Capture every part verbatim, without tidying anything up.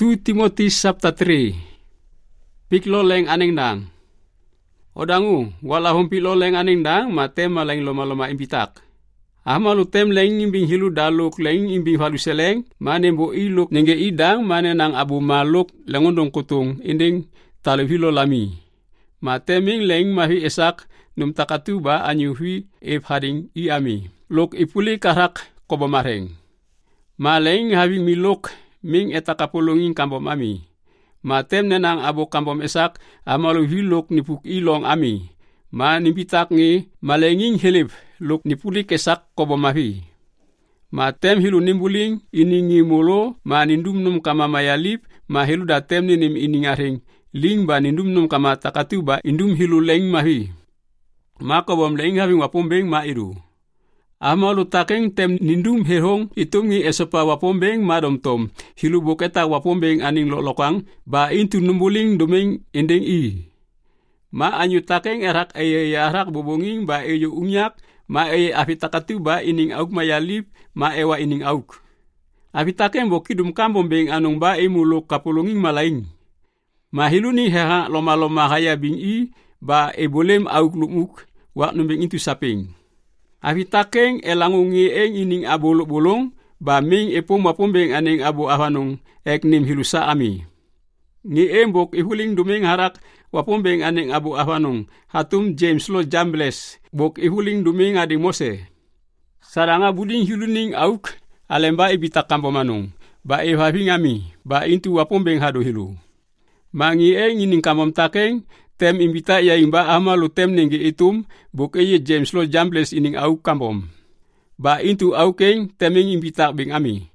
tu Timoti sabta tri. Pikloleng aneng dang. Odangu, walahum pikloleng aneng dang, mate maleng loma-loma impitak. Ahmalu tem leng imbing hilu daluk leng imbing faluseleng, mane bo iluk nenge idang mane nang abu maluk lengondong kutung inding talu hilo lami. Mate ming leng mahi esak num takatuba anyuhi ep hading iami. Luk ipuli karak kobomareng. Maleng having miluk ming etakapulungin kambom ami. Matem nenang abu kambom esak amalu hiluk nipuk ilong ami. Ma nimpitak ngi malenging hilip luk nipuli kesak kobomahi. Matem hilu nimbuling iningi mulo ma nindumnum kama mayalip ma hilu datem ninim iningaring ling ba nindumnum kama takatuba indum hilu leng mahi. Ma kobom leng having wapombeng ma iru. Amalu takeng tem nindum herong itungi esopa wapombeng madom tom. Hilu buketa wapombeng aning lokang ba intu numbuling dumeng indeng i. Ma anyu takeng erak eye yarak bubunging ba eyo unyak ma eye afitakatu ba ining auk mayalip ma ewa ining auk. Afitakeng bokidum kambombeng anong ba imuluk kapulunging malaing. Ma hilu ni heha loma-loma haya bing i ba ebolem auk lumuk wak numbeng intu saping. Afitakeng elangungi eng ining abolok-bolong ba ming epong wapombeng aning abu afanong ek nim hilusa ami. Ngi embok ihuling dumeng harak wapombeng aning abu afanong hatum James lo Jambles bok ihuling dumeng ading Mose. Saranga buding hiluning auk alemba ibita kampomanong ba evhaving ami ba intu wapombeng hado hilu. Mangi eng ining kampom takeng tem imbita ya imba amalu tem nengge itum bok eye James lo Jambles ining auk kampom. Ba intu aukeng temeng imbita bing ami.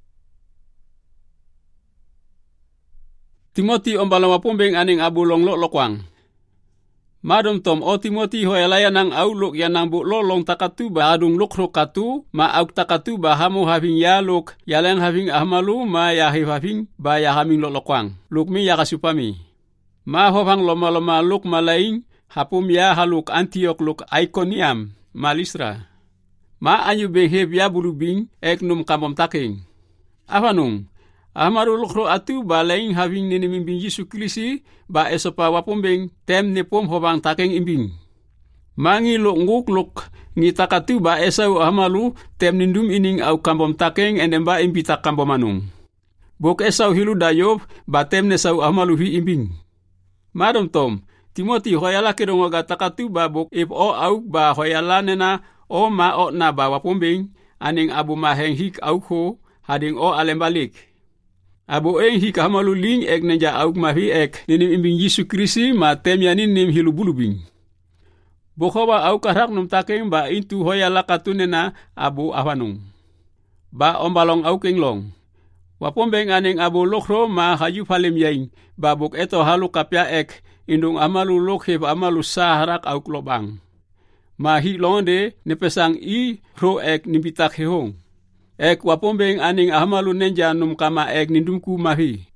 Timoti ombala wapombeng aning abu long lo lokwang. Madom tom o Timoti hoelaya nang au lok ya nang bu lo long takatu ba adung lok ro katu ma auk takatu ba hamu having ya lok yalang having ahmalu ma ya having ba ya haming lo lokwang. Lok mi ya kasupami. Ma hovang loma-loma lok malaing hapum ya haluk Antiok lok Iconium ma Listra. Ma anyu beheb ya bulubing ek num kampom taking. Afanung. Ahmaru lokro atu ba laing having ninimimbing Yesu Kilisi ba esopa wapombeng tem nepom hobang takeng imbing. Mangi lok nguk lok ngitakatu ba esau ahmalu tem nindum ining au kambom takeng enemba imbita kambomanung. Bok esau hilu dayob ba tem nesau ahmalu hi imbing. Madom tom, Timoti hoyala kedongoga takatu ba bok ip o auk ba hoyala nena o ma o na ba wapombeng aning abu maheng hik auk ho hading o alembalik. Abo eng hi kahamalu ling ek nenja auk mahi ek ninim imbing Yesu Krisi ma tem yanin nim hilu bulubing. Bokoba auk karak num takeng ba intu hoya lakatunena abu afanung. Ba ombalong auk englong. Wapombeng aning abu lokro ma hayu falem yaing ba bok eto halu kapya ek indung amalu lokheb amalu saharak auk lobang. Ma hi londe nepesang i ro ek nimbitak hehong. Ek wapombeng aning ahmalu nenja num kama ek nindumku mahi.